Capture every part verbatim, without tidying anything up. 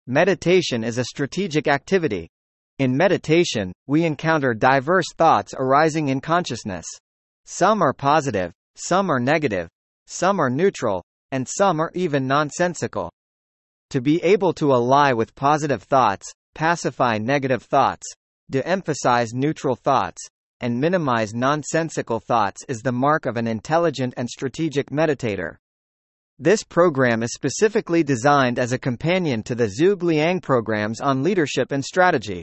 Meditation is a strategic activity. In meditation, we encounter diverse thoughts arising in consciousness. Some are positive, some are negative, some are neutral, and some are even nonsensical. To be able to ally with positive thoughts, pacify negative thoughts, de-emphasize neutral thoughts, and minimize nonsensical thoughts is the mark of an intelligent and strategic meditator. This program is specifically designed as a companion to the Zhuge Liang programs on leadership and strategy.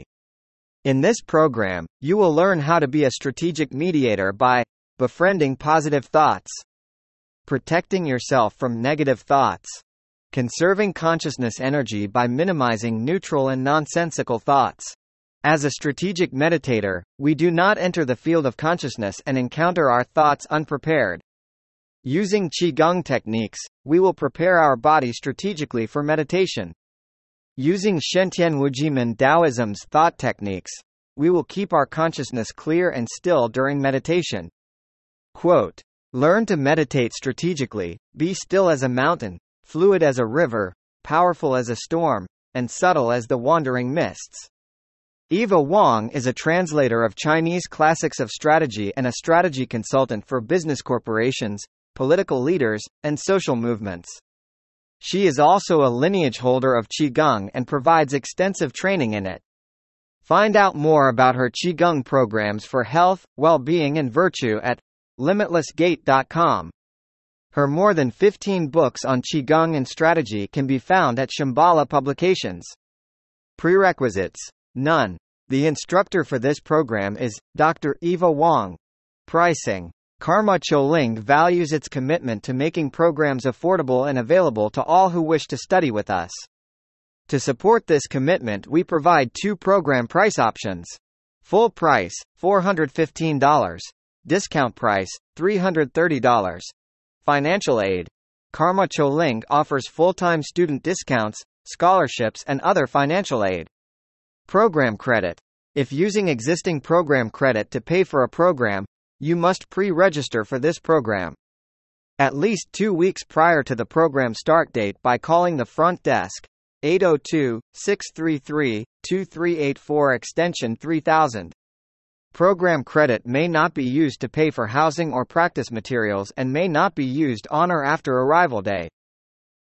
In this program, you will learn how to be a strategic mediator by befriending positive thoughts, protecting yourself from negative thoughts, conserving consciousness energy by minimizing neutral and nonsensical thoughts. As a strategic meditator, we do not enter the field of consciousness and encounter our thoughts unprepared. Using Qigong techniques, we will prepare our body strategically for meditation. Using Shentian Wujimen Taoism's thought techniques, we will keep our consciousness clear and still during meditation. Quote, "Learn to meditate strategically, be still as a mountain, fluid as a river, powerful as a storm, and subtle as the wandering mists." Eva Wong is a translator of Chinese classics of strategy and a strategy consultant for business corporations, political leaders, and social movements. She is also a lineage holder of Qigong and provides extensive training in it. Find out more about her Qigong programs for health, well-being and virtue at limitless gate dot com. Her more than fifteen books on Qigong and strategy can be found at Shambhala Publications. Prerequisites. None. The instructor for this program is Doctor Eva Wong. Pricing. Karma Choling values its commitment to making programs affordable and available to all who wish to study with us. To support this commitment, we provide two program price options. Full price, four hundred fifteen dollars. Discount price, three hundred thirty dollars. Financial aid. Karma Choling offers full-time student discounts, scholarships and other financial aid. Program credit. If using existing program credit to pay for a program, you must pre-register for this program. At least two weeks prior to the program start date by calling the front desk, eight oh two, six three three, two three eight four extension three thousand. Program credit may not be used to pay for housing or practice materials and may not be used on or after arrival day.